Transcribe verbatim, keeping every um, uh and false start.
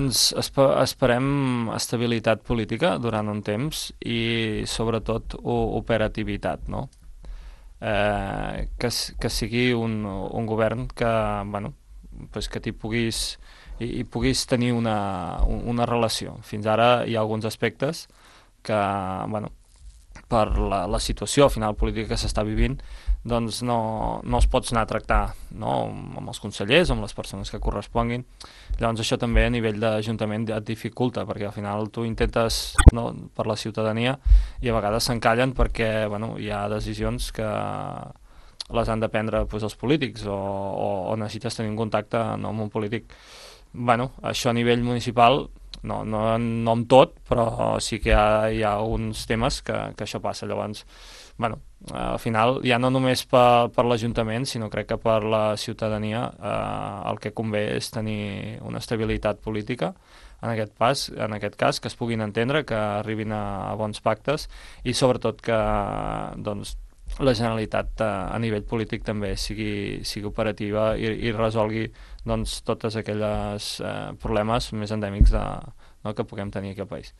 Doncs espe esperem estabilitat política durant un temps i sobretot operativitat, no? Eh, que, que sigui un, un govern que, bueno, pues que t'hi puguis, hi, hi puguis tenir una, una relació. Fins ara hi ha alguns aspectes que, bueno, per la, la situació al final política que s'està vivint, doncs no, no els pots anar a tractar, no? Amb els consellers, amb les persones que corresponguin. Llavors això també a nivell d'Ajuntament et dificulta, perquè al final tu intentes, no, per la ciutadania, i a vegades s'encallen perquè, bueno, hi ha decisions que les han de prendre, pues, els polítics, o, o, o necessites tenir un contacte, no, amb un polític. Bueno, això a nivell municipal no, no, no amb tot, però sí que hi ha, hi ha uns temes que, que això passa. Llavors, bueno, al final ja no només per, per l'Ajuntament, sinó crec que per la ciutadania eh, el que convé és tenir una estabilitat política en aquest pas, en aquest cas, que es puguin entendre, que arribin a, a bons pactes i sobretot que, doncs, la Generalitat eh, a nivell polític també sigui, sigui operativa i, i resolgui, doncs, totes aquelles eh, problemes més endèmics de, no, que puguem tenir aquí al país.